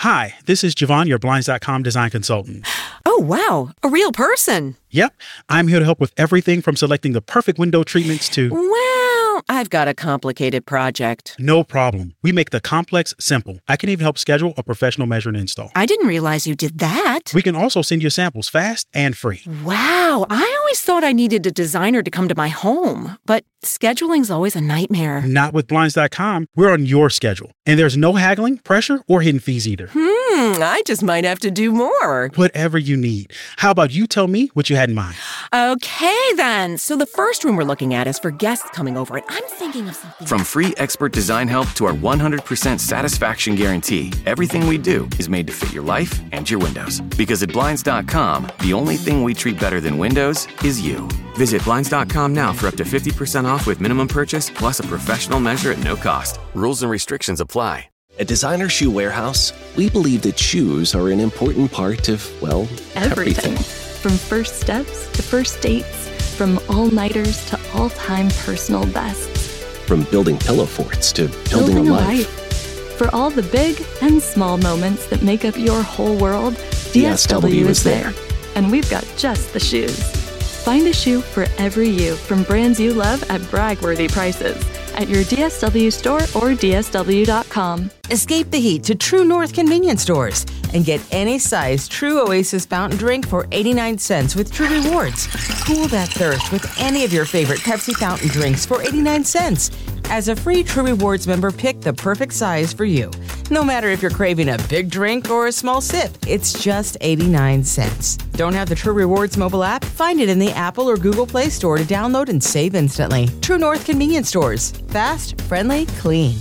Hi, this is Javon, your Blinds.com design consultant. Oh, wow. A real person. Yep, I'm here to help with everything from selecting the perfect window treatments to... Well, I've got a complicated project. No problem. We make the complex simple. I can even help schedule a professional measure and install. I didn't realize you did that. We can also send you samples fast and free. Wow, I always thought I needed a designer to come to my home, but scheduling's always a nightmare. Not with Blinds.com. We're on your schedule. And there's no haggling, pressure, or hidden fees either. I just might have to do more. Whatever you need. How about you tell me what you had in mind? Okay, then. So the first room we're looking at is for guests coming over, and I'm thinking of something. From free expert design help to our 100% satisfaction guarantee, everything we do is made to fit your life and your windows. Because at Blinds.com, the only thing we treat better than windows is you. Visit Blinds.com now for up to 50% off with minimum purchase, plus a professional measure at no cost. Rules and restrictions apply. At Designer Shoe Warehouse, we believe that shoes are an important part of, well, everything. From first steps to first dates, from all-nighters to all-time personal bests. From building pillow forts to building a life. For all the big and small moments that make up your whole world, DSW is there. And we've got just the shoes. Find a shoe for every you from brands you love at brag-worthy prices at your DSW store or DSW.com. Escape the heat to True North convenience stores and get any size True Oasis fountain drink for 89 cents with True Rewards. Cool that thirst with any of your favorite Pepsi fountain drinks for 89 cents. As a free True Rewards member, pick the perfect size for you. No matter if you're craving a big drink or a small sip, it's just 89 cents. Don't have the True Rewards mobile app? Find it in the Apple or Google Play Store to download and save instantly. True North convenience stores. Fast, friendly, clean.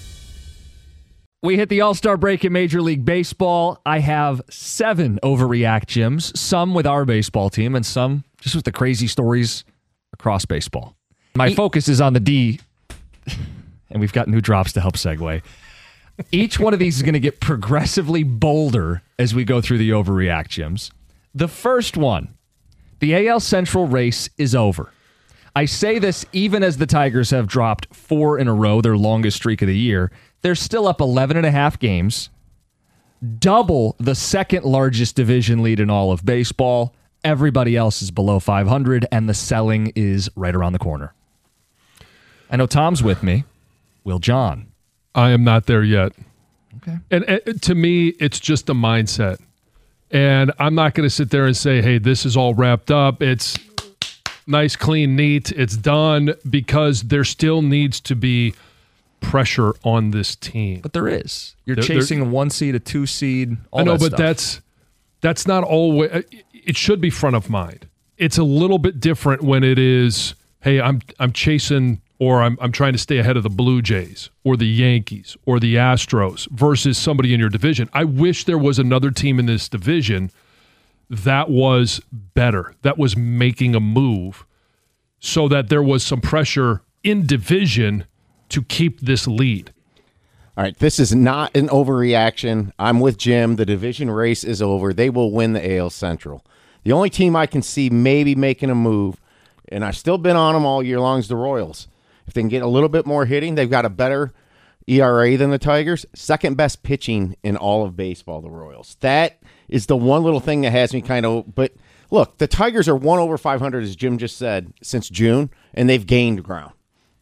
We hit the All-Star break in Major League Baseball. I have 7 overreact gyms, some with our baseball team and some just with the crazy stories across baseball. My focus is on the D, and we've got new drops to help segue. Each one of these is going to get progressively bolder as we go through the overreact gyms. The first one, the AL Central race is over. I say this even as the Tigers have dropped 4 in a row, their longest streak of the year. They're still up 11.5 games, double the second largest division lead in all of baseball. Everybody else is below 500, and the selling is right around the corner. I know Tom's with me. Will John? I am not there yet. Okay. And to me, it's just a mindset. And I'm not going to sit there and say, hey, this is all wrapped up. It's nice, clean, neat. It's done, because there still needs to be pressure on this team. But there is. You're chasing a 1 seed, a 2 seed, all I know, that but stuff. that's not always. It should be front of mind. It's a little bit different when it is, hey, I'm chasing, or I'm trying to stay ahead of the Blue Jays or the Yankees or the Astros versus somebody in your division. I wish there was another team in this division that was better, that was making a move, so that there was some pressure in division to keep this lead. All right, this is not an overreaction. I'm with Jim. The division race is over. They will win the AL Central. The only team I can see maybe making a move, and I've still been on them all year long, is the Royals. If they can get a little bit more hitting, they've got a better ERA than the Tigers. Second best pitching in all of baseball, the Royals. That is the one little thing that has me kind of... But look, the Tigers are 1 over 500, as Jim just said, since June, and they've gained ground.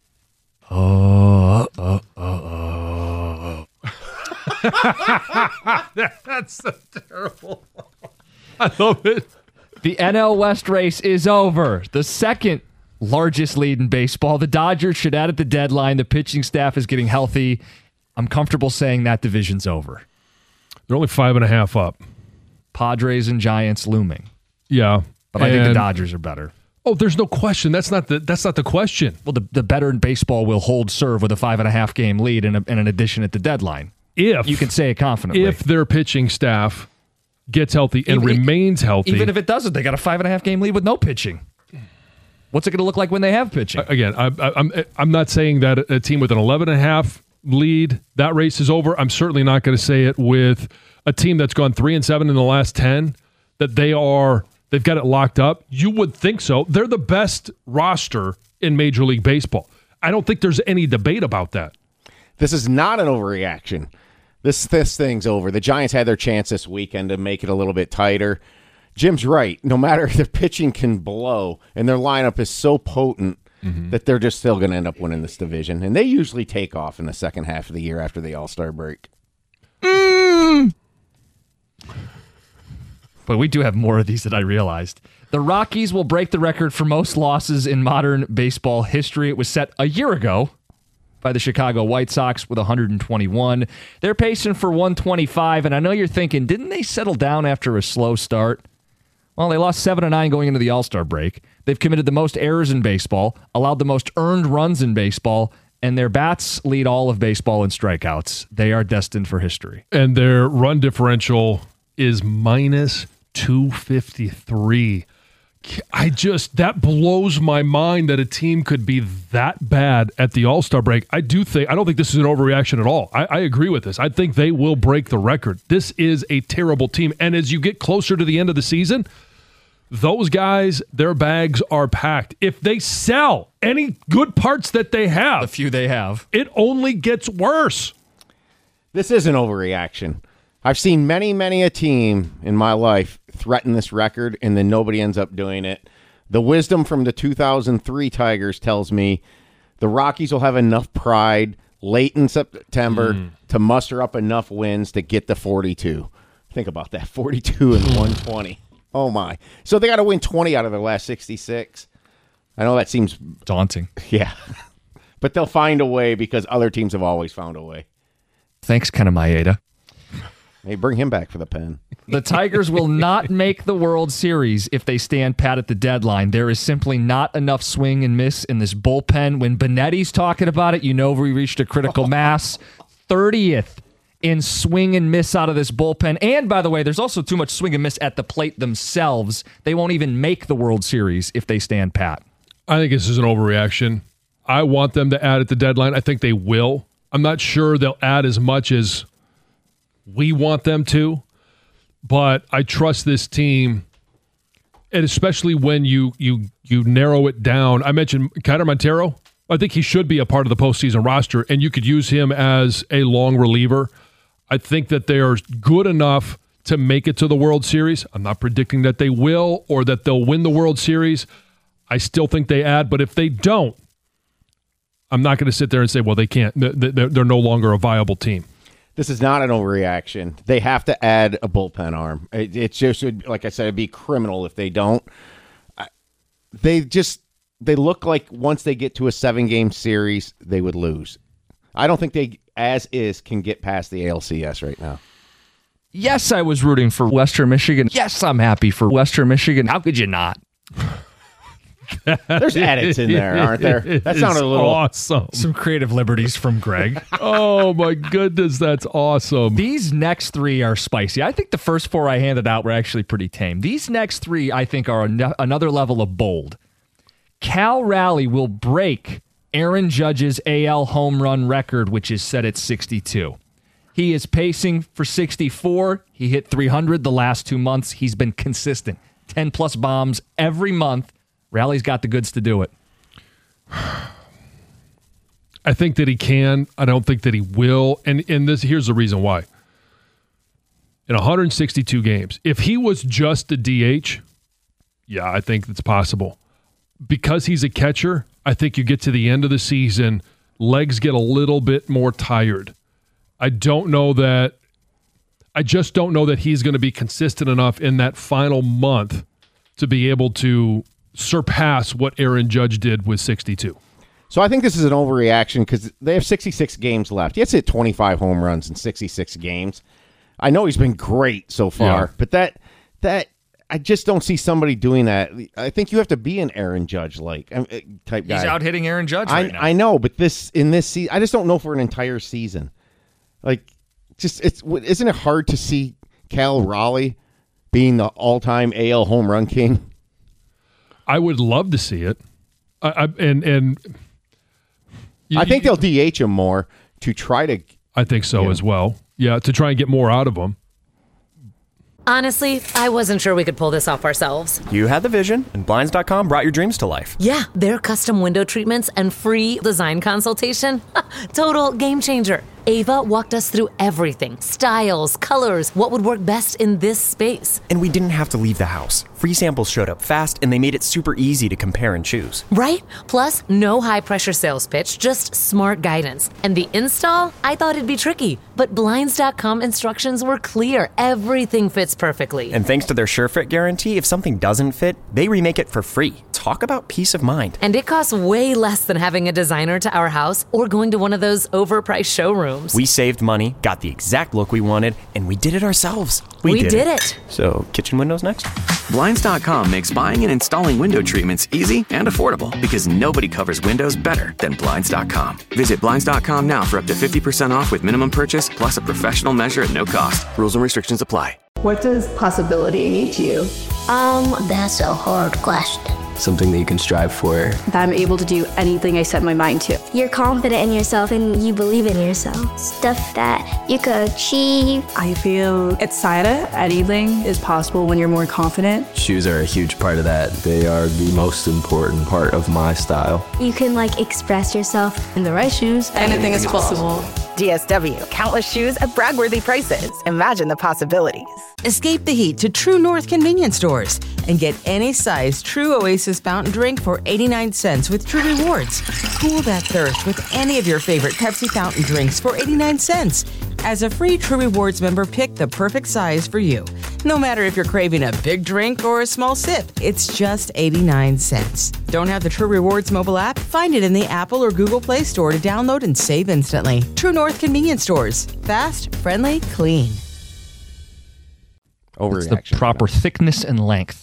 That's so terrible. I love it. The NL West race is over. The second largest lead in baseball. The Dodgers should add at the deadline. The pitching staff is getting healthy. I'm comfortable saying that division's over. They're only 5.5 up. Padres and Giants looming. Yeah. But I think the Dodgers are better. Oh, there's no question. That's not the question. Well, the better in baseball will hold serve with a 5.5 game lead and an addition at the deadline. If you can say it confidently. If their pitching staff gets healthy and remains healthy. Even if it doesn't, they got a 5.5 game lead with no pitching. What's it going to look like when they have pitching? Again, I'm not saying that a team with an 11.5 lead, that race is over. I'm certainly not going to say it with a team that's gone 3-7 in the last 10, that they've got it locked up. You would think so. They're the best roster in Major League Baseball. I don't think there's any debate about that. This is not an overreaction. This thing's over. The Giants had their chance this weekend to make it a little bit tighter. Jim's right. No matter if their pitching can blow and their lineup is so potent that they're just still going to end up winning this division. And they usually take off in the second half of the year after the All-Star break. But we do have more of these that I realized. The Rockies will break the record for most losses in modern baseball history. It was set a year ago by the Chicago White Sox with 121. They're pacing for 125, and I know you're thinking, didn't they settle down after a slow start? Well, they lost 7-9 going into the All-Star break. They've committed the most errors in baseball, allowed the most earned runs in baseball, and their bats lead all of baseball in strikeouts. They are destined for history. And their run differential is minus 253. That blows my mind that a team could be that bad at the All-Star break. I don't think this is an overreaction at all. I agree with this. I think they will break the record. This is a terrible team. And as you get closer to the end of the season, those guys, their bags are packed. If they sell any good parts that they have, the few they have, it only gets worse. This is an overreaction. I've seen many a team in my life threaten this record, and then nobody ends up doing it. The wisdom from the 2003 Tigers tells me the Rockies will have enough pride late in September to muster up enough wins to get the 42. Think about that, 42 and 120. Oh, my. So they got to win 20 out of their last 66. I know that seems daunting. Yeah. But they'll find a way because other teams have always found a way. Thanks, Ken Maeda. Hey, bring him back for the pen. The Tigers will not make the World Series if they stand pat at the deadline. There is simply not enough swing and miss in this bullpen. When Benetti's talking about it, you know we reached a critical mass. 30th in swing and miss out of this bullpen. And, by the way, there's also too much swing and miss at the plate themselves. They won't even make the World Series if they stand pat. I think this is an overreaction. I want them to add at the deadline. I think they will. I'm not sure they'll add as much as we want them to, but I trust this team, and especially when you narrow it down. I mentioned Keider Montero. I think he should be a part of the postseason roster, and you could use him as a long reliever. I think that they are good enough to make it to the World Series. I'm not predicting that they will or that they'll win the World Series. I still think they add, but if they don't, I'm not going to sit there and say, well, they can't. They're no longer a viable team. This is not an overreaction. They have to add a bullpen arm. It just, like I said, it'd be criminal if they don't. They look like once they get to a 7-game series, they would lose. I don't think they, as is, can get past the ALCS right now. Yes, I was rooting for Western Michigan. Yes, I'm happy for Western Michigan. How could you not? There's edits in there, aren't there? That sounded a little awesome. Some creative liberties from Greg. Oh, my goodness, that's awesome. These next three are spicy. I think the first four I handed out were actually pretty tame. These next three, I think, are another level of bold. Cal Raleigh will break Aaron Judge's AL home run record, which is set at 62. He is pacing for 64. He hit 300 the last 2 months. He's been consistent. 10-plus bombs every month. Raleigh's got the goods to do it. I think that he can. I don't think that he will. And here's the reason why. In 162 games, if he was just a DH, yeah, I think it's possible. Because he's a catcher, I think you get to the end of the season, legs get a little bit more tired. I just don't know that he's going to be consistent enough in that final month to be able to surpass what Aaron Judge did with 62. So I think this is an overreaction because they have 66 games left. He has hit 25 home runs in 66 games. I know he's been great so far, but that I just don't see somebody doing that. I think you have to be an Aaron Judge type guy. He's out hitting Aaron Judge right now. I know, but in this season, I just don't know for an entire season. Isn't it hard to see Cal Raleigh being the all-time AL home run king? I would love to see it. I think they'll DH him more to try to. I think so as well. Yeah, to try and get more out of him. Honestly, I wasn't sure we could pull this off ourselves. You had the vision, and Blinds.com brought your dreams to life. Yeah, their custom window treatments and free design consultation. Total game changer. Ava walked us through everything. Styles, colors, what would work best in this space. And we didn't have to leave the house. Free samples showed up fast, and they made it super easy to compare and choose. Right? Plus, no high-pressure sales pitch, just smart guidance. And the install? I thought it'd be tricky, but Blinds.com instructions were clear. Everything fits perfectly. And thanks to their SureFit guarantee, if something doesn't fit, they remake it for free. Talk about peace of mind. And it costs way less than having a designer to our house or going to one of those overpriced showrooms. We saved money, got the exact look we wanted, and we did it ourselves. We did it. So, kitchen windows next? Blinds.com makes buying and installing window treatments easy and affordable because nobody covers windows better than Blinds.com. Visit Blinds.com now for up to 50% off with minimum purchase plus a professional measure at no cost. Rules and restrictions apply. What does possibility mean to you? That's a hard question. Something that you can strive for. That I'm able to do anything I set my mind to. You're confident in yourself and you believe in yourself. Stuff that you could achieve. I feel excited. Anything is possible when you're more confident. Shoes are a huge part of that. They are the most important part of my style. You can express yourself. In the right shoes, anything is possible. DSW, countless shoes at brag-worthy prices. Imagine the possibilities. Escape the heat to True North convenience stores and get any size True Oasis fountain drink for 89 cents with True Rewards. Cool that thirst with any of your favorite Pepsi fountain drinks for 89 cents. As a free True Rewards member, pick the perfect size for you. No matter if you're craving a big drink or a small sip, it's just 89 cents. Don't have the True Rewards mobile app? Find it in the Apple or Google Play Store to download and save instantly. True North convenience stores. Fast, friendly, clean. It's the proper thickness and length.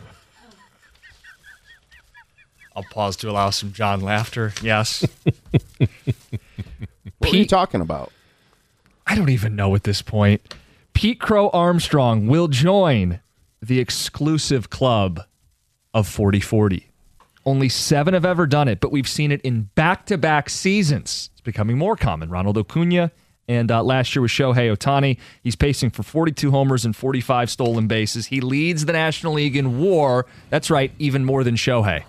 I'll pause to allow some John laughter. Yes. What are you talking about? I don't even know at this point. Pete Crow Armstrong will join the exclusive club of 40-40. Only 7 have ever done it, but we've seen it in back-to-back seasons. It's becoming more common. Ronald Acuna and last year was Shohei Ohtani. He's pacing for 42 homers and 45 stolen bases. He leads the National League in WAR. That's right, even more than Shohei.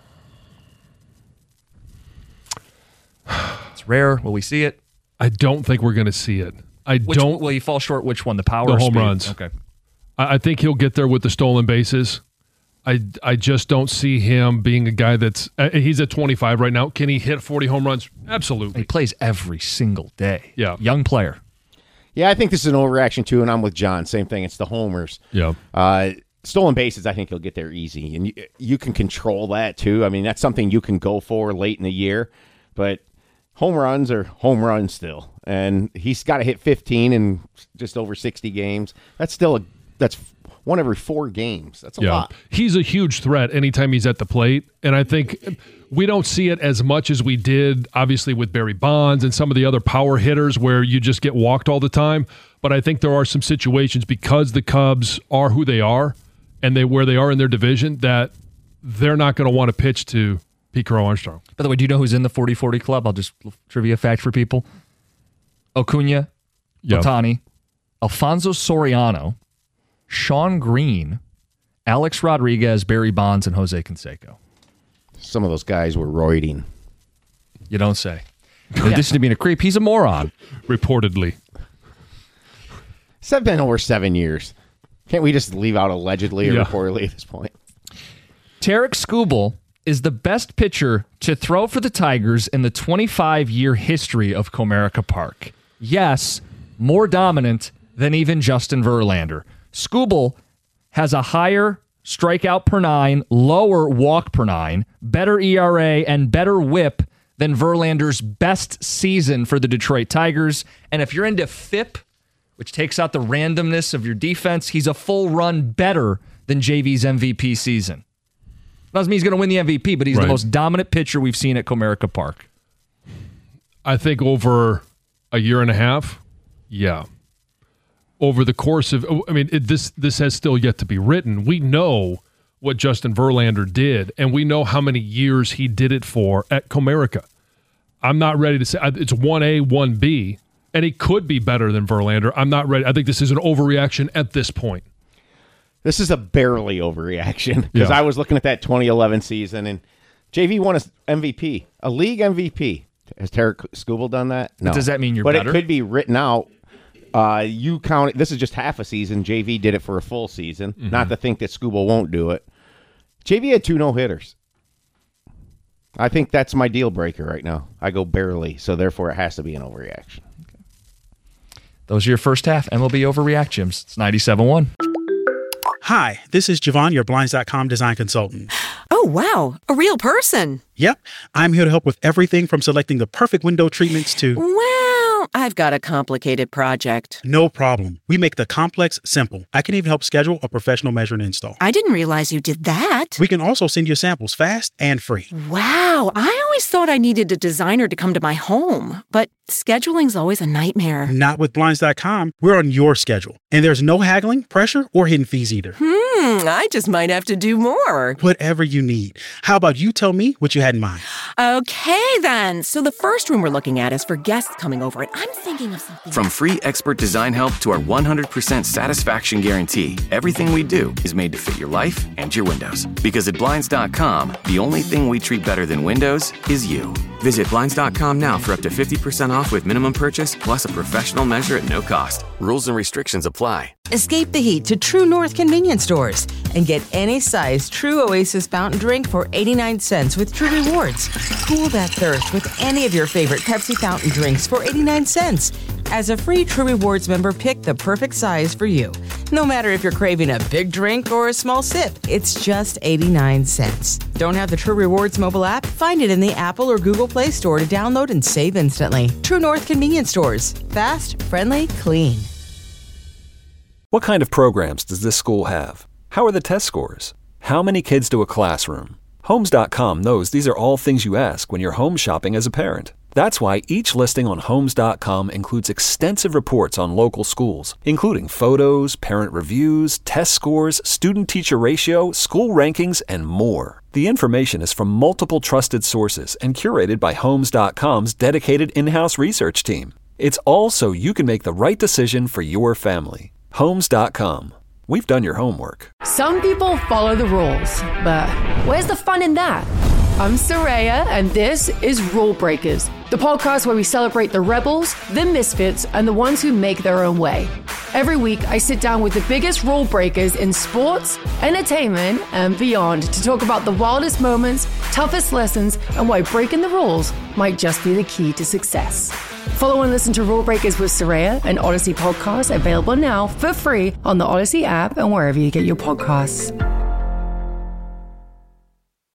It's rare. Will we see it? I don't think we're going to see it. Will he fall short? Which one? The power the or home speed? runs. Okay. I think he'll get there with the stolen bases. I just don't see him being a guy that's he's at 25 right now. Can he hit 40 home runs? Absolutely. He plays every single day. Yeah. Young player. Yeah, I think this is an overreaction too, and I'm with John. Same thing. It's the homers. Yeah. Stolen bases, I think he'll get there easy, and you can control that too. I mean, that's something you can go for late in the year, but home runs are home runs still, and he's got to hit 15 in just over 60 games. That's still that's one every 4 games. That's a lot. He's a huge threat anytime he's at the plate, and I think we don't see it as much as we did, obviously, with Barry Bonds and some of the other power hitters where you just get walked all the time. But I think there are some situations because the Cubs are who they are and where they are in their division that they're not going to want to pitch to Pete Crow Armstrong. By the way, do you know who's in the 40-40 club? I'll just trivia fact for people. Acuna, Ohtani, Alfonso Soriano, Sean Green, Alex Rodriguez, Barry Bonds, and Jose Canseco. Some of those guys were roiding. You don't say. In addition to being a creep, he's a moron. Reportedly. It's been over 7 years. Can't we just leave out allegedly or reportedly at this point? Tarek Skubal is the best pitcher to throw for the Tigers in the 25-year history of Comerica Park. Yes, more dominant than even Justin Verlander. Skubal has a higher strikeout per 9, lower walk per 9, better ERA, and better whip than Verlander's best season for the Detroit Tigers. And if you're into FIP, which takes out the randomness of your defense, he's a full run better than JV's MVP season. Doesn't mean he's going to win the MVP, but he's the most dominant pitcher we've seen at Comerica Park. I think over a year and a half, over the course of, this has still yet to be written. We know what Justin Verlander did, and we know how many years he did it for at Comerica. I'm not ready to say it's 1A, 1B, and he could be better than Verlander. I'm not ready. I think this is an overreaction at this point. This is a barely overreaction because I was looking at that 2011 season, and JV won an MVP, a league MVP. Has Tarek Skubal done that? No. But does that mean you're but better? But it could be written out. You count. This is just half a season. JV did it for a full season. Mm-hmm. Not to think that Skubal won't do it. JV had 2 no-hitters. I think that's my deal breaker right now. I go barely, so therefore it has to be an overreaction. Those are your first half MLB overreact, Jims. It's 97.1. Hi, this is Javon, your Blinds.com design consultant. Oh, wow. A real person. Yep. I'm here to help with everything from selecting the perfect window treatments to... Well, I've got a complicated project. No problem. We make the complex simple. I can even help schedule a professional measure and install. I didn't realize you did that. We can also send you samples fast and free. Wow. I always thought I needed a designer to come to my home, but scheduling's always a nightmare. Not with Blinds.com. We're on your schedule. And there's no haggling, pressure, or hidden fees either. I just might have to do more. Whatever you need. How about you tell me what you had in mind? Okay, then. So the first room we're looking at is for guests coming over, and I'm thinking of something. From free expert design help to our 100% satisfaction guarantee, everything we do is made to fit your life and your windows. Because at Blinds.com, the only thing we treat better than windows is you. Visit Blinds.com now for up to 50% off with minimum purchase plus a professional measure at no cost. Rules and restrictions apply. Escape the heat to True North convenience stores and get any size True Oasis fountain drink for 89 cents with True Rewards. Cool that thirst with any of your favorite Pepsi fountain drinks for 89 cents. As a free True Rewards member, pick the perfect size for you. No matter if you're craving a big drink or a small sip, it's just 89 cents. Don't have the True Rewards mobile app? Find it in the Apple or Google Play Store to download and save instantly. True North convenience stores. Fast, friendly, clean. What kind of programs does this school have? How are the test scores? How many kids to a classroom? Homes.com knows these are all things you ask when you're home shopping as a parent. That's why each listing on Homes.com includes extensive reports on local schools, including photos, parent reviews, test scores, student-teacher ratio, school rankings, and more. The information is from multiple trusted sources and curated by Homes.com's dedicated in-house research team. It's all so you can make the right decision for your family. Homes.com. We've done your homework. Some people follow the rules, but where's the fun in that? I'm Soraya, and this is Rule Breakers, the podcast where we celebrate the rebels, the misfits, and the ones who make their own way. Every week, I sit down with the biggest rule breakers in sports, entertainment, and beyond to talk about the wildest moments, toughest lessons, and why breaking the rules might just be the key to success. Follow and listen to Rule Breakers with Soraya, an Odyssey podcast available now for free on the Odyssey app and wherever you get your podcasts.